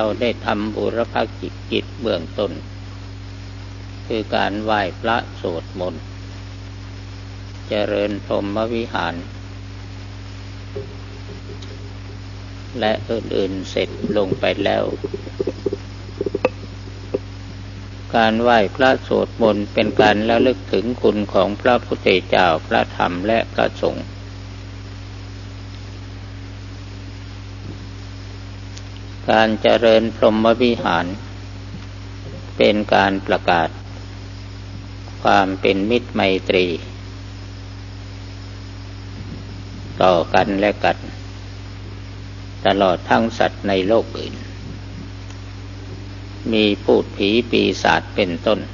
ได้ทำบูรพกิจเบื้องต้นคือการไหว้พระสวดมนต์เจริญพรหมวิหารและอื่นๆเสร็จลงไปแล้วการไหว้พระสวดมนต์เป็นการระลึกถึงคุณของพระพุทธเจ้าพระธรรมและพระสงฆ์การเจริญพรหมวิหารเป็นการประกาศความเป็นมิตรไมตรีต่อกันและกันตลอดทั้งสัตว์ในโลกอื่นมีพูดผีปีศาจเป็นต้น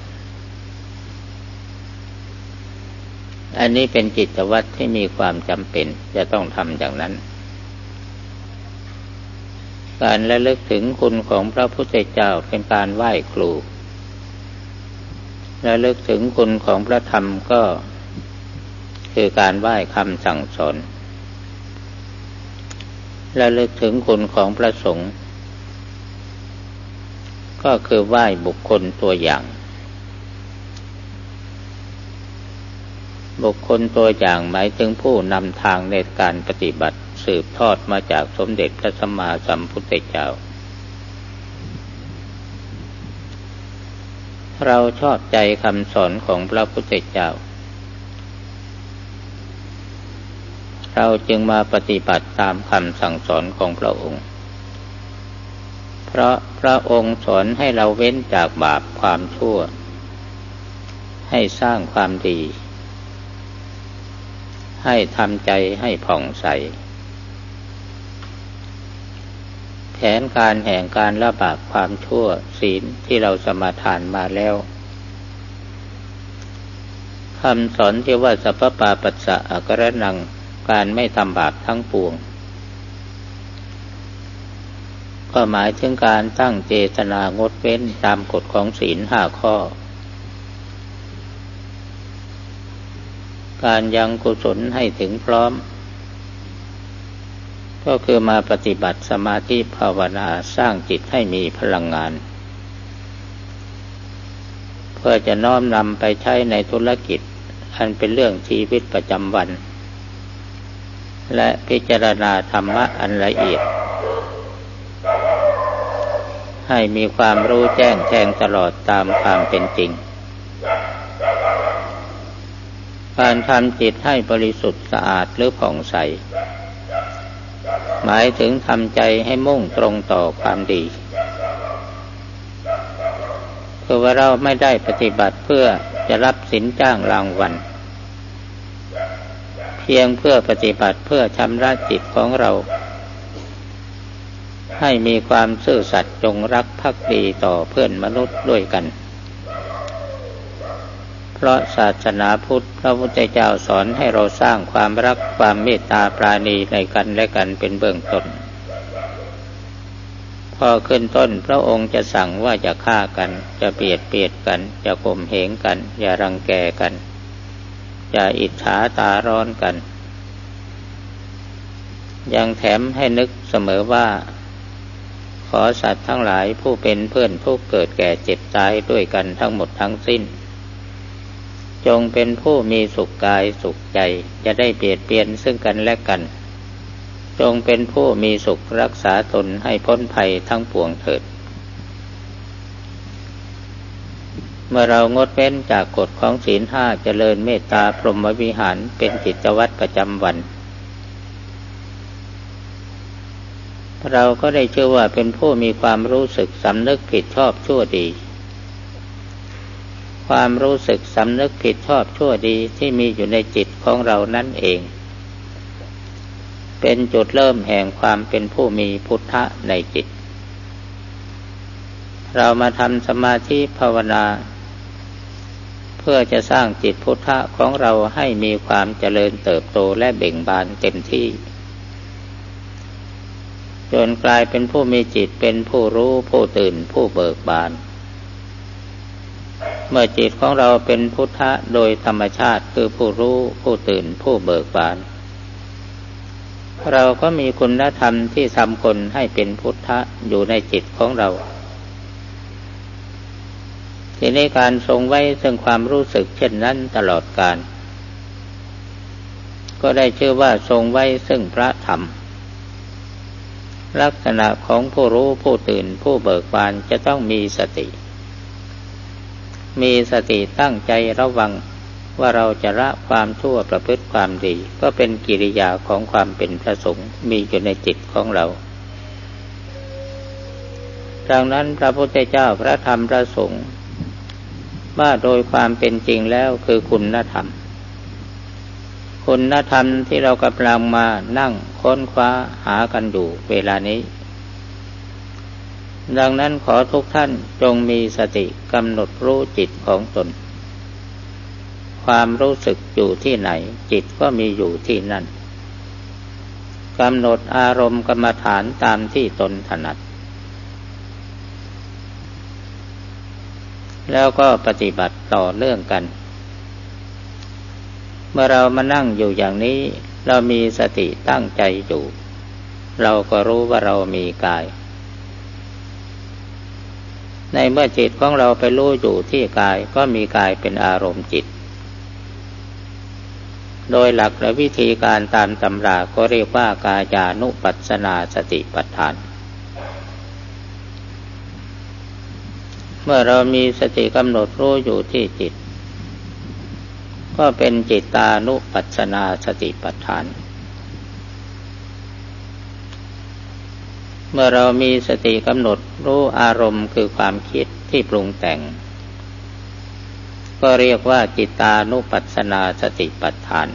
อันนี้เป็นกิจวัตรที่มีความจำเป็นจะต้องทำอย่างนั้นการระลึกถึงคุณของพระพุทธเจ้าเป็นการไหว้ครูระลึกถึงคุณของพระธรรมก็คือการไหว้คำสั่งสอนระลึกถึงคุณของพระสงฆ์ก็คือไหว้บุคคลตัวอย่างบุคคลตัวอย่างหมายถึงผู้นำทางในการปฏิบัติสืบทอดมาจากสมเด็จพระสัมมาสัมพุทธเจ้าเราชอบใจคำสอนของพระพุทธเจ้าเราจึงมาปฏิบัติตามคำสั่งสอนของพระองค์เพราะพระองค์สอนให้เราเว้นจากบาปความชั่วให้สร้างความดีให้ทำใจให้ผ่องใสแผนการแห่งการละบาปความชั่วศีลที่เราสมาทานมาแล้วคำสอนที่ว่าสัพพปาปัสสะอการนังการไม่ทำบาปทั้งปวงก็หมายถึงการตั้งเจตนางดเว้นตามกฎของศีล5 ข้อการยังกุศลให้ถึงพร้อมก็คือมาปฏิบัติสมาธิภาวนาสร้างจิตให้มีพลังงานเพื่อจะน้อมนำไปใช้ในธุรกิจอันเป็นเรื่องชีวิตประจำวันและพิจารณาธรรมะอันละเอียดให้มีความรู้แจ้งแทงตลอดตามความเป็นจริงการทำจิตให้บริสุทธิ์สะอาดหรือผ่องใสหมายถึงทำใจให้มุ่งตรงต่อความดีคือว่าเราไม่ได้ปฏิบัติเพื่อจะรับสินจ้างรางวัลเพียงเพื่อปฏิบัติเพื่อชำระจิตของเราให้มีความซื่อสัตย์จงรักภักดีต่อเพื่อนมนุษย์ด้วยกันเพราะศาสนาพุทธพระพุทธเจ้าสอนให้เราสร้างความรักความเมตตาปราณีในกันและกันเป็นเบื้องต้นพอขึ้นต้นพระองค์จะสั่งว่าจะฆ่ากันจะเบียดเบียนกันจะข่มเหงกันอย่ารังแกกันอย่าอิจฉาตาร้อนกันยังแถมให้นึกเสมอว่าขอสัตว์ทั้งหลายผู้เป็นเพื่อนทุกข์เกิดแก่เจ็บตายด้วยกันทั้งหมดทั้งสิ้นจงเป็นผู้มีสุขกายสุขใจจะได้เบียดเบียนซึ่งกันและกันจงเป็นผู้มีสุขรักษาตนให้พ้นภัยทั้งปวงเถิดเมื่อเรางดเว้นจากกฎของศีล5เจริญเมตตาพรหมวิหารเป็นกิจวัตรประจำวันเราก็ได้ชื่อว่าเป็นผู้มีความรู้สึกสำนึกผิดชอบชั่วดีความรู้สึกสำนึกผิดชอบชั่วดีที่มีอยู่ในจิตของเรานั่นเองเป็นจุดเริ่มแห่งความเป็นผู้มีพุทธะในจิตเรามาทำสมาธิภาวนาเพื่อจะสร้างจิตพุทธะของเราให้มีความเจริญเติบโตและเบ่งบานเต็มที่จนกลายเป็นผู้มีจิตเป็นผู้รู้ผู้ตื่นผู้เบิกบานเมื่อจิตของเราเป็นพุทธะโดยธรรมชาติคือผู้รู้ผู้ตื่นผู้เบิกบานเราก็มีคุณธรรมที่ทำคนให้เป็นพุทธะอยู่ในจิตของเราทีนี้การทรงไว้ซึ่งความรู้สึกเช่นนั้นตลอดกาลก็ได้ชื่อว่าทรงไว้ซึ่งพระธรรมลักษณะของผู้รู้ผู้ตื่นผู้เบิกบานจะต้องมีสติตั้งใจระวังว่าเราจะละความชั่วประพฤติความดีก็เป็นกิริยาของความเป็นพระสงฆ์มีอยู่ในจิตของเราดังนั้นพระพุทธเจ้าพระธรรมพระสงฆ์ว่าโดยความเป็นจริงแล้วคือคุณธรรมที่เรากำลังมานั่งค้นคว้าหากันอยู่เวลานี้ดังนั้นขอทุกท่านจงมีสติกำหนดรู้จิตของตนความรู้สึกอยู่ที่ไหนจิตก็มีอยู่ที่นั่นกำหนดอารมณ์กรรมฐานตามที่ตนถนัดแล้วก็ปฏิบัติต่อเนื่องกันเมื่อเรามานั่งอยู่อย่างนี้เรามีสติตั้งใจอยู่เราก็รู้ว่าเรามีกายในเมื่อจิตของเราไปรู้อยู่ที่กายก็มีกายเป็นอารมณ์จิตโดยหลักและวิธีการตามตำราก็เรียกว่ากายานุปัสสนาสติปัฏฐานเมื่อเรามีสติกำหนดรู้อยู่ที่จิตก็เป็นจิตตานุปัสสนาสติปัฏฐานเมื่อเรามีสติกำหนดรู้อารมณ์คือความคิดที่ปรุงแต่งก็เรียกว่าจิตตานุปัสสนาสติปัฏฐาน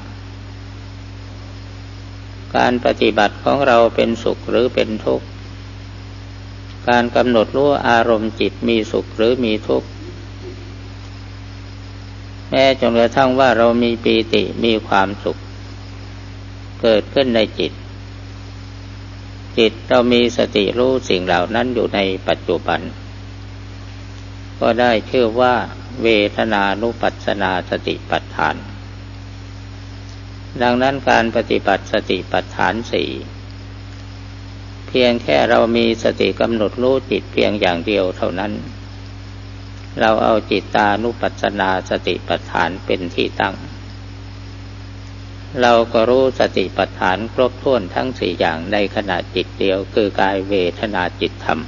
การปฏิบัติของเราเป็นสุขหรือเป็นทุกข์การกำหนดรู้อารมณ์จิตมีสุขหรือมีทุกข์แม้จนกระทั่งว่าเรามีปีติมีความสุขเกิดขึ้นในจิตเรามีสติรู้สิ่งเหล่านั้นอยู่ในปัจจุบันก็ได้ชื่อว่าเวทนานุปัสสนาสติปัฏฐานดังนั้นการปฏิบัติสติปัฏฐานสี่เพียงแค่เรามีสติกำหนดรู้จิตเพียงอย่างเดียวเท่านั้นเราเอาจิตตานุปัสสนาสติปัฏฐานเป็นที่ตั้งเราก็รู้สติปัฏฐานครบถ้วนทั้งสี่อย่างในขณะจิตเดียวคือกายเวทนาจิตธรรม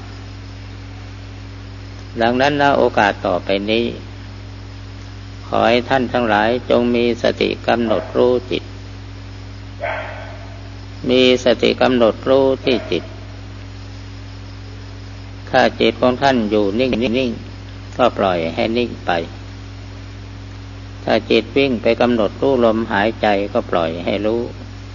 ดังนั้นณโอกาสต่อไปนี้ขอให้ท่านทั้งหลายจงมีสติกำหนดรู้จิตมีสติกำหนดรู้ที่จิตถ้าจิตของท่านอยู่นิ่งๆก็ปล่อยให้นิ่งไปถ้าจิตวิ่งไปกำหนดรู้ลมหายใจก็ปล่อยให้รู้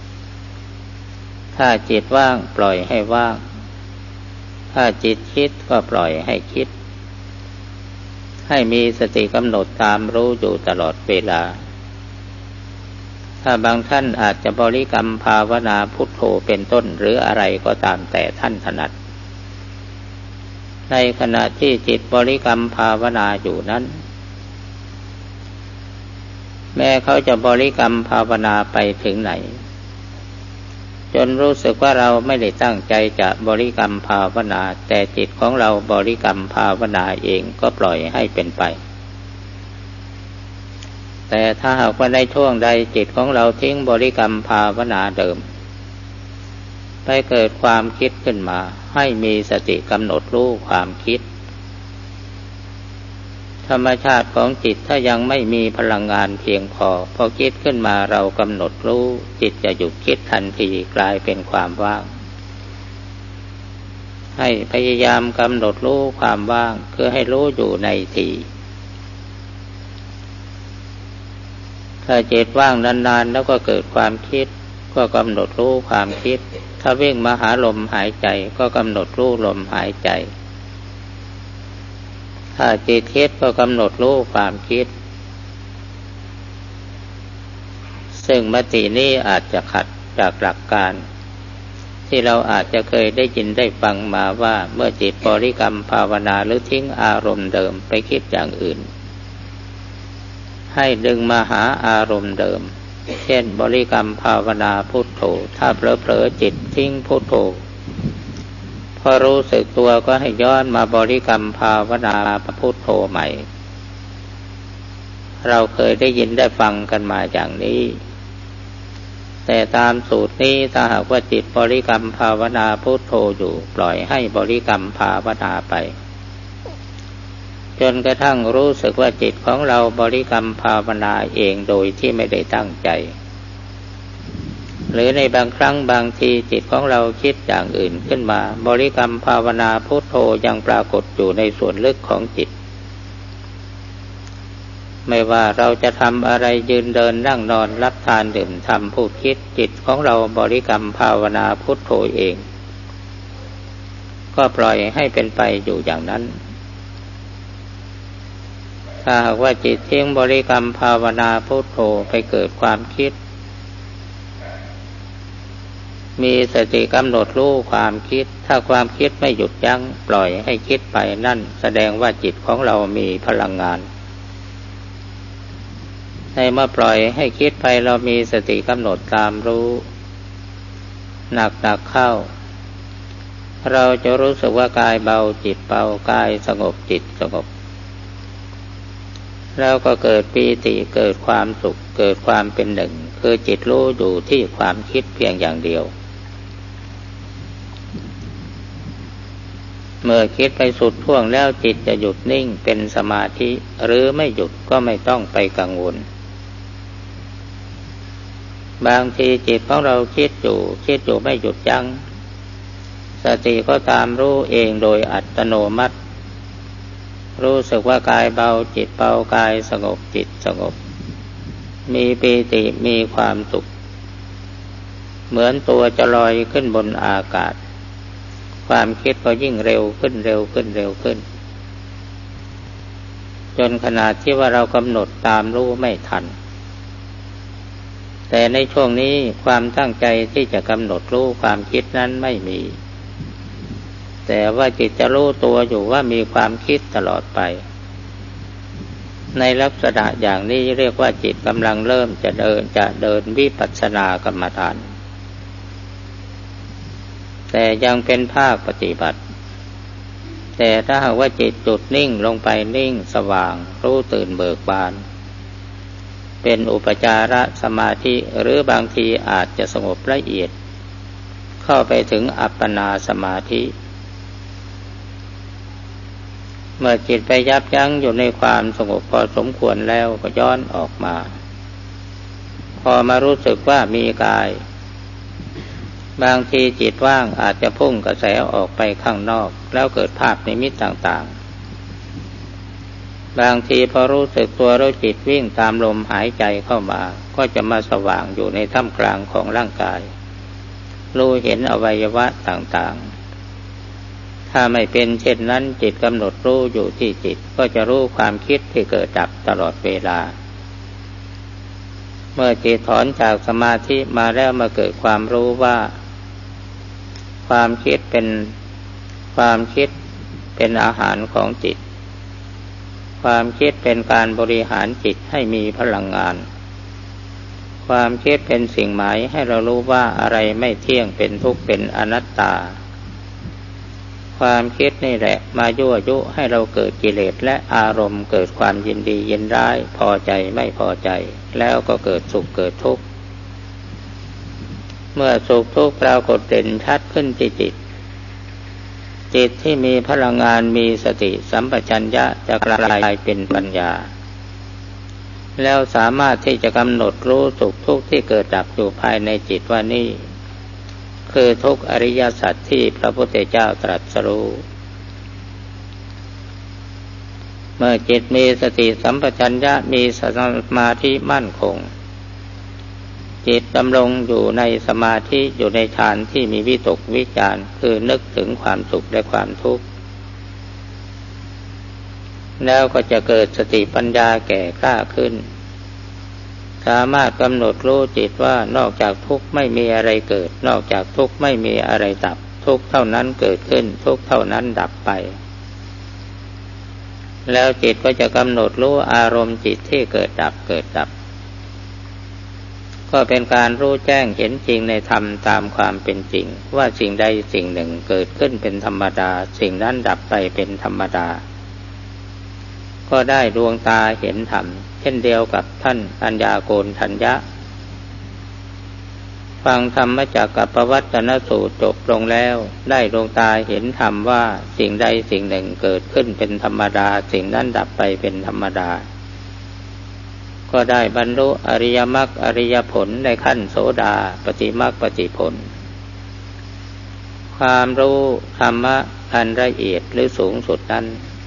ถ้าจิตว่างปล่อยให้ว่างถ้าจิตคิดก็ปล่อยให้คิดให้มีสติกำหนดตามรู้อยู่ตลอดเวลาถ้าบางท่านอาจจะบริกรรมภาวนาพุทโธเป็นต้นหรืออะไรก็ตามแต่ท่านถนัดในขณะที่จิตบริกรรมภาวนาอยู่นั้นแม้เขาจะบริกรรมภาวนาไปถึงไหนจนรู้สึกว่าเราไม่ได้ตั้งใจจะบริกรรมภาวนาแต่จิตของเราบริกรรมภาวนาเองก็ปล่อยให้เป็นไปแต่ถ้าหากว่าในช่วงใดจิตของเราทิ้งบริกรรมภาวนาเดิมไปเกิดความคิดขึ้นมาให้มีสติกำหนดรู้ความคิดธรรมชาติของจิตถ้ายังไม่มีพลังงานเพียงพอคิดขึ้นมาเรากำหนดรู้จิตจะหยุดคิดทันทีกลายเป็นความว่างให้พยายามกำหนดรู้ความว่างคือให้รู้อยู่ในทีถ้าจิตว่างนานๆแล้วก็เกิดความคิดก็กำหนดรู้ความคิดถ้าวิ่งมาหาลมหายใจก็กำหนดรู้ลมหายใจถ้าจิตคิดก็กำหนดรู้ความคิดซึ่งมตินี้อาจจะขัดจากหลักการที่เราอาจจะเคยได้ยินได้ฟังมาว่าเมื่อจิตบริกรรมภาวนาหรือทิ้งอารมณ์เดิมไปคิดอย่างอื่นให้ดึงมาหาอารมณ์เดิมเช่นบริกรรมภาวนาพุทโธถ้าเผลอๆจิตทิ้งพุทโธพอรู้สึกตัวก็ให้ย้อนมาบริกรรมภาวนาพุทโธใหม่เราเคยได้ยินได้ฟังกันมาอย่างนี้แต่ตามสูตรนี้ถ้าหากว่าจิตบริกรรมภาวนาพุทโธอยู่ปล่อยให้บริกรรมภาวนาไปจนกระทั่งรู้สึกว่าจิตของเราบริกรรมภาวนาเองโดยที่ไม่ได้ตั้งใจหรือในบางครั้งบางทีจิตของเราคิดอย่างอื่นขึ้นมาบริกรรมภาวนาพุทโธยังปรากฏอยู่ในส่วนลึกของจิตไม่ว่าเราจะทำอะไรยืนเดินนั่งนอนรับทานดื่มทำพูดคิดจิตของเราบริกรรมภาวนาพุทโธเองก็ปล่อยให้เป็นไปอยู่อย่างนั้นถ้าหากว่าจิตทิ้งบริกรรมภาวนาพุทโธไปเกิดความคิดมีสติกำหนดรู้ความคิดถ้าความคิดไม่หยุดยั้งปล่อยให้คิดไปนั่นแสดงว่าจิตของเรามีพลังงานในเมื่อปล่อยให้คิดไปเรามีสติกำหนดตามรู้หนักเข้าเราจะรู้สึกว่ากายเบาจิตเบากายสงบจิตสงบแล้วก็เกิดปีติเกิดความสุขเกิดความเป็นหนึ่งคือจิตรู้อยู่ที่ความคิดเพียงอย่างเดียวเมื่อคิดไปสุดท่วงแล้วจิตจะหยุดนิ่งเป็นสมาธิหรือไม่หยุดก็ไม่ต้องไปกังวลบางทีจิตของเราคิดอยู่ไม่หยุดยั้งสติก็ตามรู้เองโดยอัตโนมัติรู้สึกว่ากายเบาจิตเบากายสงบจิตสงบมีปีติมีความสุขเหมือนตัวจะลอยขึ้นบนอากาศความคิดก็ยิ่งเร็วขึ้นจนขนาดที่ว่าเรากำหนดตามรู้ไม่ทันแต่ในช่วงนี้ความตั้งใจที่จะกำหนดรู้ความคิดนั้นไม่มีแต่ว่าจิตจะรู้ตัวอยู่ว่ามีความคิดตลอดไปในลักษณะอย่างนี้เรียกว่าจิตกำลังเริ่มจะเดินวิปัสสนากรรมฐานแต่ยังเป็นภาคปฏิบัติแต่ถ้าหากว่าจิตจุดนิ่งลงไปนิ่งสว่างรู้ตื่นเบิกบานเป็นอุปจารสมาธิหรือบางทีอาจจะสงบละเอียดเข้าไปถึงอัปปนาสมาธิเมื่อจิตไปยับยั้งอยู่ในความสงบพอสมควรแล้วก็ย้อนออกมาพอมารู้สึกว่ามีกายบางทีจิตว่างอาจจะพุ่งกระแสออกไปข้างนอกแล้วเกิดภาพนิมิตต่างๆบางทีพอรู้สึกตัวแล้วจิตวิ่งตามลมหายใจเข้ามาก็จะมาสว่างอยู่ในท่ามกลางของร่างกายรู้เห็นอวัยวะต่างๆถ้าไม่เป็นเช่นนั้นจิตกำหนดรู้อยู่ที่จิตก็จะรู้ความคิดที่เกิดดับตลอดเวลาเมื่อจิตถอนจากสมาธิมาแล้วมาเกิดความรู้ว่าความคิดเป็นอาหารของจิตความคิดเป็นการบริหารจิตให้มีพลังงานความคิดเป็นสิ่งหมายให้เรารู้ว่าอะไรไม่เที่ยงเป็นทุกข์เป็นอนัตตาความคิดนี่แหละมายั่วยุให้เราเกิดกิเลสและอารมณ์เกิดความยินดียินร้ายพอใจไม่พอใจแล้วก็เกิดสุขเกิดทุกข์เมื่อสุขทุกข์ปรากฏเด่นชัดขึ้นที่จิตที่มีพลังงานมีสติสัมปชัญญะจะกลายเป็นปัญญาแล้วสามารถที่จะกำหนดรู้สุขทุกข์ที่เกิดดับอยู่ภายในจิตว่านี่คือทุกข์อริยสัจที่พระพุทธเจ้าตรัสรู้เมื่อจิตมีสติสัมปชัญญะมีสมาธิมั่นคงจิตดำรงอยู่ในสมาธิอยู่ในฌานที่มีวิตกวิจารคือนึกถึงความสุขและความทุกข์แล้วก็จะเกิดสติปัญญาแก่กล้าขึ้นสามารถกำหนดรู้จิตว่านอกจากทุกข์ไม่มีอะไรเกิดนอกจากทุกข์ไม่มีอะไรดับทุกข์เท่านั้นเกิดขึ้นทุกข์เท่านั้นดับไปแล้วจิตก็จะกำหนดรู้อารมณ์จิตที่เกิดดับก็เป็นการรู้แจ้งเห็นจริงในธรรมตามความเป็นจริงว่าสิ่งใดสิ่งหนึ่งเกิดขึ้นเป็นธรรมดาสิ่งนั้นดับไปเป็นธรรมดาก็ได้ดวงตาเห็นธรรมเช่นเดียวกับท่านอัญญาโกณฑัญญะฟังธรรมจักกัปปวัตตนสูตรจบลงแล้วได้ดวงตาเห็นธรรมว่าสิ่งใดสิ่งหนึ่งเกิดขึ้นเป็นธรรมดาสิ่งนั้นดับไปเป็นธรรมดาก็ได้บรรลุอริยมรรคอริยผลในขั้นโสดาปัตติมรรคปัตติผลความรู้ธรรมะอันละเอียดหรือสูงสุดนั้น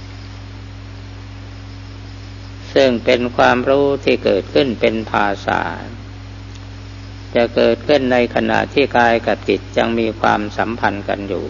ซึ่งเป็นความรู้ที่เกิดขึ้นเป็นภาษาจะเกิดขึ้นในขณะที่กายกับจิตยังมีความสัมพันธ์กันอยู่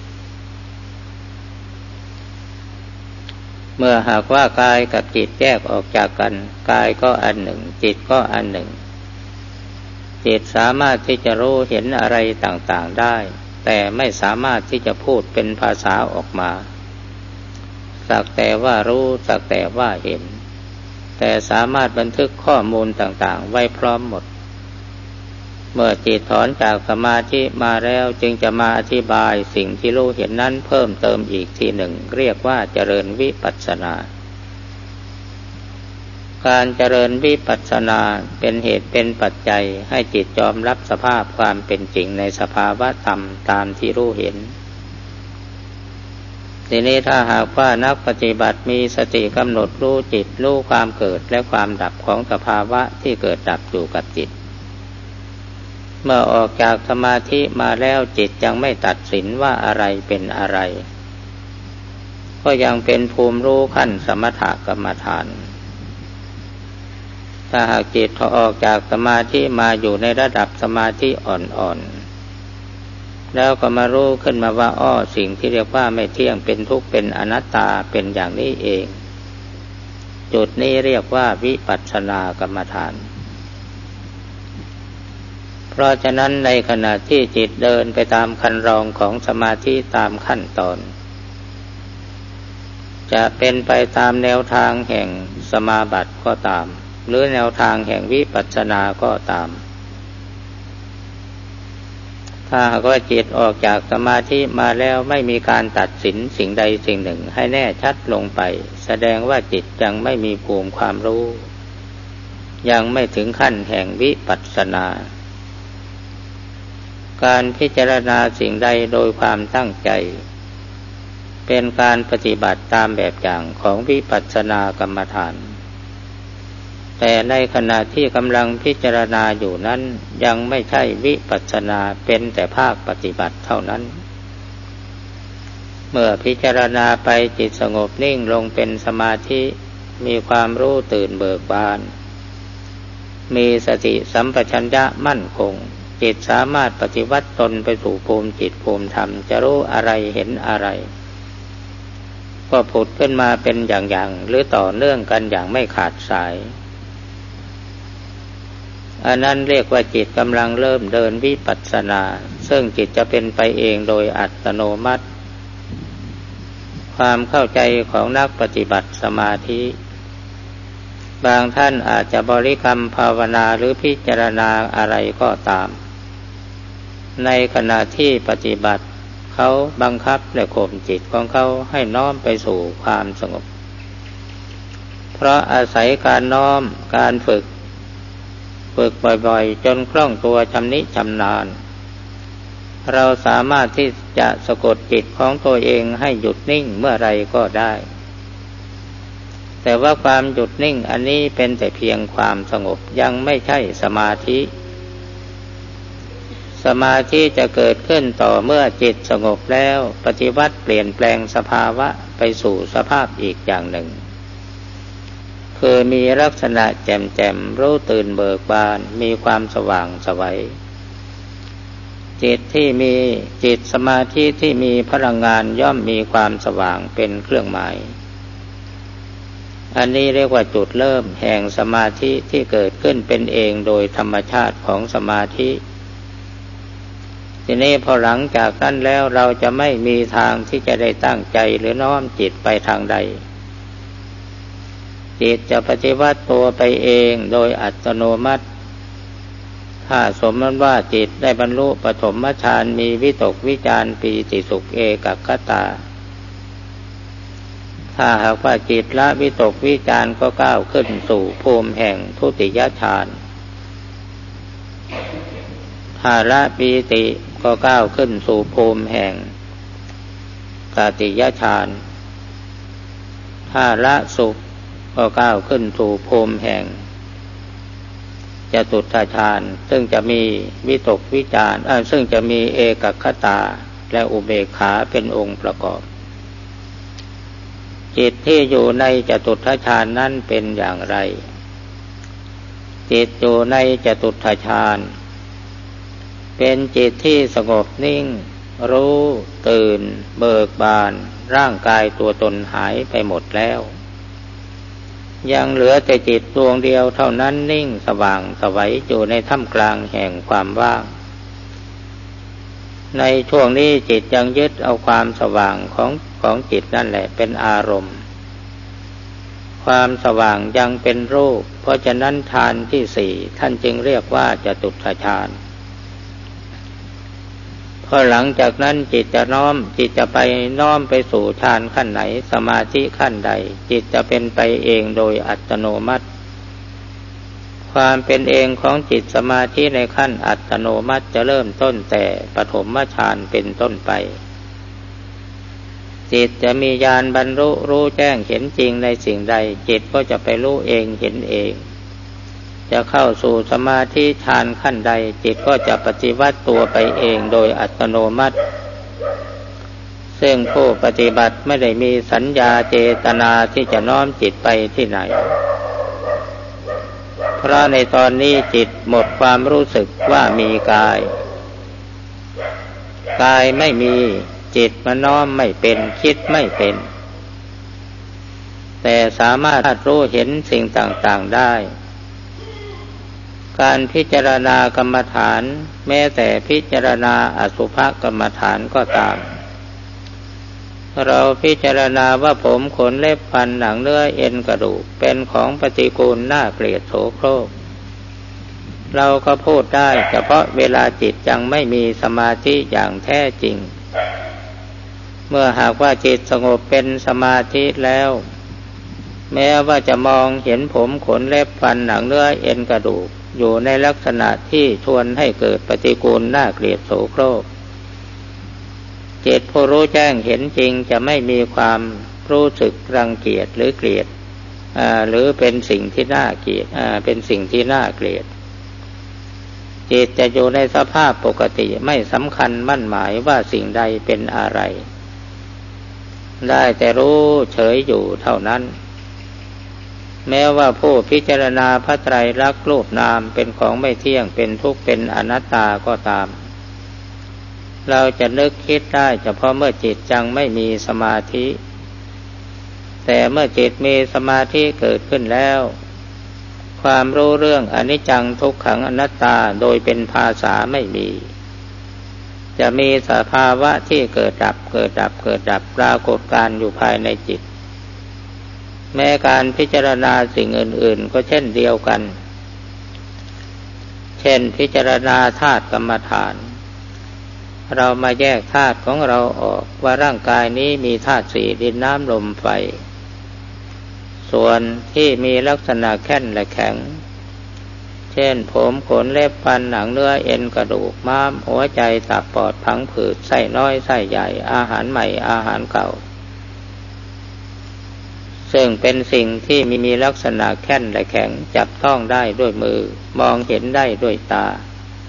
เมื่อหากว่ากายกับจิตแยกออกจากกันกายก็อันหนึ่งจิตก็อันหนึ่งจิตสามารถที่จะรู้เห็นอะไรต่างๆได้แต่ไม่สามารถที่จะพูดเป็นภาษาออกมาสักแต่ว่ารู้สักแต่ว่าเห็นแต่สามารถบันทึกข้อมูลต่างๆไว้พร้อมหมดเมื่อจิตถอนจากสมาธิมาแล้วจึงจะมาอธิบายสิ่งที่รู้เห็นนั้นเพิ่มเติมอีกทีหนึ่งเรียกว่าเจริญวิปัสสนาการเจริญวิปัสสนาเป็นเหตุเป็นปัจจัยให้จิตยอมรับสภาพความเป็นจริงในสภาวะธรรมตามที่รู้เห็นทีนี้ถ้าหากว่านักปฏิบัติมีสติกำหนดรู้จิตรู้ความเกิดและความดับของสภาวะที่เกิดดับอยู่กับจิตเมื่อออกจากสมาธิมาแล้วจิตยังไม่ตัดสินว่าอะไรเป็นอะไรก็ยังเป็นภูมิรู้ขั้นสมถกรรมฐานถ้าหากจิตออกจากสมาธิมาอยู่ในระดับสมาธิอ่อนๆแล้วก็มารู้ขึ้นมาว่าสิ่งที่เรียกว่าไม่เที่ยงเป็นทุกข์เป็นอนัตตาเป็นอย่างนี้เองจุดนี้เรียกว่าวิปัสสนากรรมฐานเพราะฉะนั้นในขณะที่จิตเดินไปตามคันลองของสมาธิตามขั้นตอนจะเป็นไปตามแนวทางแห่งสมาบัติก็ตามหรือแนวทางแห่งวิปัสสนาก็ตามถ้าหากว่าจิตออกจากสมาธิมาแล้วไม่มีการตัดสินสิ่งใดสิ่งหนึ่งให้แน่ชัดลงไปแสดงว่าจิตยังไม่มีภูมิความรู้ยังไม่ถึงขั้นแห่งวิปัสสนาการพิจารณาสิ่งใดโดยความตั้งใจเป็นการปฏิบัติตามแบบอย่างของวิปัสสนากรรมฐานแต่ในขณะที่กำลังพิจารณาอยู่นั้นยังไม่ใช่วิปัสสนาเป็นแต่ภาคปฏิบัติเท่านั้นเมื่อพิจารณาไปจิตสงบนิ่งลงเป็นสมาธิมีความรู้ตื่นเบิกบานมีสติสัมปชัญญะมั่นคงจิตสามารถปฏิวัติตนไปสู่ภูมิจิตภูมิธรรมจะรู้อะไรเห็นอะไรก็ผุดขึ้นมาเป็นอย่างๆหรือต่อเนื่องกันอย่างไม่ขาดสายอันนั้นเรียกว่าจิตกำลังเริ่มเดินวิปัสสนาซึ่งจิตจะเป็นไปเองโดยอัตโนมัติความเข้าใจของนักปฏิบัติสมาธิบางท่านอาจจะบริกรรมภาวนาหรือพิจารณาอะไรก็ตามในขณะที่ปฏิบัติเขาบังคับและข่มจิตของเขาให้น้อมไปสู่ความสงบเพราะอาศัยการน้อมการฝึกบ่อยๆจนคล่องตัวชำนิชำนาญเราสามารถที่จะสะกดจิตของตัวเองให้หยุดนิ่งเมื่อไรก็ได้แต่ว่าความหยุดนิ่งอันนี้เป็นแต่เพียงความสงบยังไม่ใช่สมาธิสมาธิจะเกิดขึ้นต่อเมื่อจิตสงบแล้วปฏิวัติเปลี่ยนแปลงสภาวะไปสู่สภาพอีกอย่างหนึ่งคือมีลักษณะแจ่มๆรู้ตื่นเบิกบานมีความสว่างไสวจิตสมาธิที่มีพลังงานย่อมมีความสว่างเป็นเครื่องหมายอันนี้เรียกว่าจุดเริ่มแห่งสมาธิที่เกิดขึ้นเป็นเองโดยธรรมชาติของสมาธิทีนี้พอหลังจากนั้นแล้วเราจะไม่มีทางที่จะได้ตั้งใจหรือน้อมจิตไปทางใดจิตจะปฏิวัติตัวไปเองโดยอัตโนมัติถ้าสมมติว่าจิตได้บรรลุปฐมฌานมีวิตกวิจารปีติสุขเอกัคคตาถ้าหากว่าจิตละวิตกวิจารก็ก้าวขึ้นสู่ภูมิแห่งทุติยฌานถ้าละปีติก็ก้าวขึ้นสู่ภูมิแห่งตติยฌานถ้าละสุขก็ก้าวขึ้นสู่ภูมิแห่งจตุตถฌานซึ่งจะมีวิตกวิจารซึ่งจะมีเอกัคคตาและอุเบกขาเป็นองค์ประกอบจิตที่อยู่ในจตุตถฌานนั้นเป็นอย่างไรจิตอยู่ในจตุตถฌานเป็นจิตที่สงบนิ่งรู้ตื่นเบิกบานร่างกายตัวตนหายไปหมดแล้วยังเหลือแต่จิตดวงเดียวเท่านั้นนิ่งสว่างไสวอยู่ในท่ามกลางแห่งความว่างในช่วงนี้จิตยังยึดเอาความสว่างของจิตนั่นแหละเป็นอารมณ์ความสว่างยังเป็นรูปเพราะฉะนั้นฌานที่สี่ท่านจึงเรียกว่าจตุตถฌานพอหลังจากนั้นจิตจะไปน้อมไปสู่ฌานขั้นไหนสมาธิขั้นใดจิตจะเป็นไปเองโดยอัตโนมัติความเป็นเองของจิตสมาธิในขั้นอัตโนมัติจะเริ่มต้นแต่ปฐมฌานเป็นต้นไปจิตจะมีญาณบรรลุรู้แจ้งเห็นจริงในสิ่งใดจิตก็จะไปรู้เองเห็นเองจะเข้าสู่สมาธิฌานขั้นใดจิตก็จะปฏิวัติตัวไปเองโดยอัตโนมัติซึ่งผู้ปฏิบัติไม่ได้มีสัญญาเจตนาที่จะน้อมจิตไปที่ไหนเพราะในตอนนี้จิตหมดความรู้สึกว่ามีกายไม่มีจิตมันน้อมไม่เป็นคิดไม่เป็นแต่สามารถรู้เห็นสิ่งต่างๆได้การพิจารณากรรมฐานแม้แต่พิจารณาอสุภกรรมฐานก็ตามเราพิจารณาว่าผมขนเล็บฟันหนังเนื้อเอ็นกระดูกเป็นของปฏิกูลน่าเกลียดโสโครกเราก็พูดได้เฉพาะเวลาจิตยังไม่มีสมาธิอย่างแท้จริงเมื่อหากว่าจิตสงบเป็นสมาธิแล้วแม้ว่าจะมองเห็นผมขนเล็บฟันหนังเนื้อเอ็นกระดูกอยู่ในลักษณะที่ชวนให้เกิดปฏิกูลน่าเกลียดโสโครกจิตผู้รู้แจ้งเห็นจริงจะไม่มีความรู้สึกรังเกียจหรือเกลียดหรือเป็นสิ่งที่น่าเกลียดเป็นสิ่งที่น่าเกลียดจิตจะอยู่ในสภาพปกติไม่สำคัญมั่นหมายว่าสิ่งใดเป็นอะไรได้แต่รู้เฉยอยู่เท่านั้นแม้ว่าผู้พิจารณาพระไตรลักษณ์รูปนามเป็นของไม่เที่ยงเป็นทุกข์เป็นอนัตตาก็ตามเราจะนึกคิดได้เฉพาะเมื่อจิตยังไม่มีสมาธิแต่เมื่อจิตมีสมาธิเกิดขึ้นแล้วความรู้เรื่องอนิจจังทุกขังอนัตตาโดยเป็นภาษาไม่มีจะมีสภาวะที่เกิดดับปรากฏการอยู่ภายในจิตแม้การพิจารณาสิ่งอื่นๆก็เช่นเดียวกันเช่นพิจารณาธาตุกรรมฐานเรามาแยกธาตุของเราออกว่าร่างกายนี้มีธาตุสี่ดินน้ำลมไฟส่วนที่มีลักษณะแข็งและแข็งเช่นผมขนเล็บฟันหนังเนื้อเอ็นกระดูกม้ามหัวใจตับปอดพังผืดไส้น้อยไส้ใหญ่อาหารใหม่อาหารเก่าซึ่งเป็นสิ่งที่มีลักษณะแข็งและแข็งจับต้องได้ด้วยมือมองเห็นได้ด้วยตา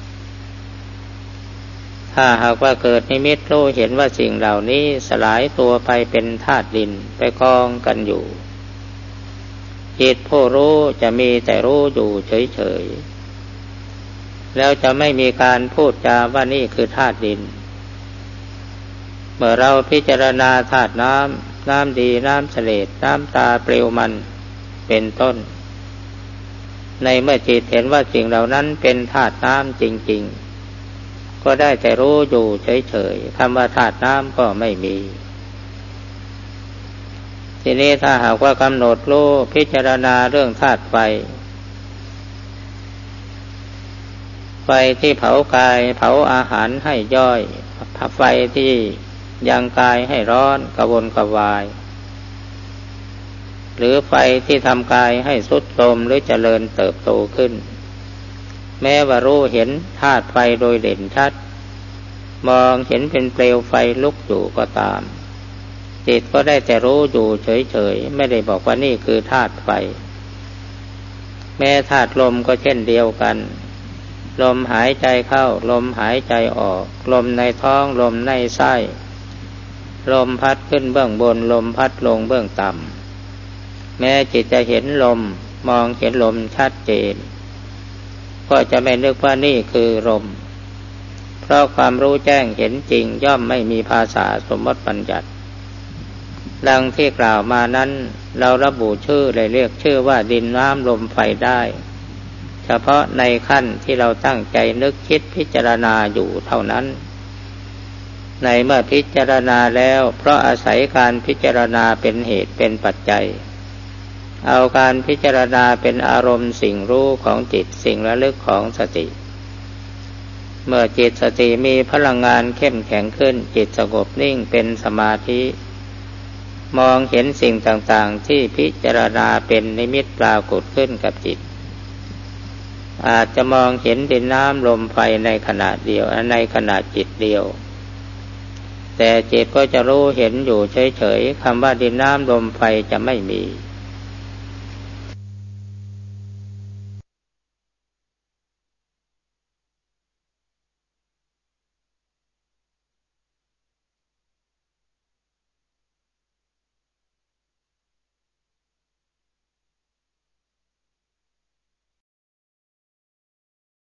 ถ้าหากว่าเกิดนิมิตรู้เห็นว่าสิ่งเหล่านี้สลายตัวไปเป็นธาตุดินไปกองกันอยู่จิตผู้รู้จะมีแต่รู้อยู่เฉยๆแล้วจะไม่มีการพูดจาว่านี่คือธาตุดินเมื่อเราพิจารณาธาตุน้ำดีน้ำเสลดน้ำตาเปลวมันเป็นต้นในเมื่อจิตเห็นว่าสิ่งเหล่านั้นเป็นธาตุน้ำจริงๆก็ได้แต่รู้อยู่เฉยๆคำว่าธาตุน้ำก็ไม่มีทีนี้ถ้าหากว่ากำหนดรู้พิจารณาเรื่องธาตุไฟไฟที่เผากายเผาอาหารให้ย่อยไฟที่ยังกายให้ร้อนกระวนกระวายหรือไฟที่ทำกายให้ทรุดโทรมหรือเจริญเติบโตขึ้นแม้ว่ารู้เห็นธาตุไฟโดยเด่นชัดมองเห็นเป็นเปลวไฟลุกอยู่ก็ตามจิตก็ได้แต่รู้อยู่เฉยๆไม่ได้บอกว่านี่คือธาตุไฟแม้ธาตุลมก็เช่นเดียวกันลมหายใจเข้าลมหายใจออกลมในท้องลมในไส้ลมพัดขึ้นเบื้องบนลมพัดลงเบื้องต่ำแม้จิตจะเห็นลมมองเห็นลมชัดเจนก็จะไม่นึกว่านี่คือลมเพราะความรู้แจ้งเห็นจริงย่อมไม่มีภาษาสมมติบัญญัติดังที่กล่าวมานั้นเราระบุชื่อเลยเรียกชื่อว่าดินน้ำลมไฟได้เฉพาะในขั้นที่เราตั้งใจนึกคิดพิจารณาอยู่เท่านั้นในเมื่อพิจารณาแล้วเพราะอาศัยการพิจารณาเป็นเหตุเป็นปัจจัยเอาการพิจารณาเป็นอารมณ์สิ่งรู้ของจิตสิ่งระลึกของสติเมื่อจิตสติมีพลังงานเข้มแข็งขึ้นจิตสงบนิ่งเป็นสมาธิมองเห็นสิ่งต่างๆที่พิจารณาเป็นนิมิตปรากฏขึ้นกับจิตอาจจะมองเห็นดินน้ำลมไฟในขณะเดียวในขณะจิตเดียวแต่จิตก็จะรู้เห็นอยู่เฉยๆคำว่าดินน้ำลมไฟจะไม่มี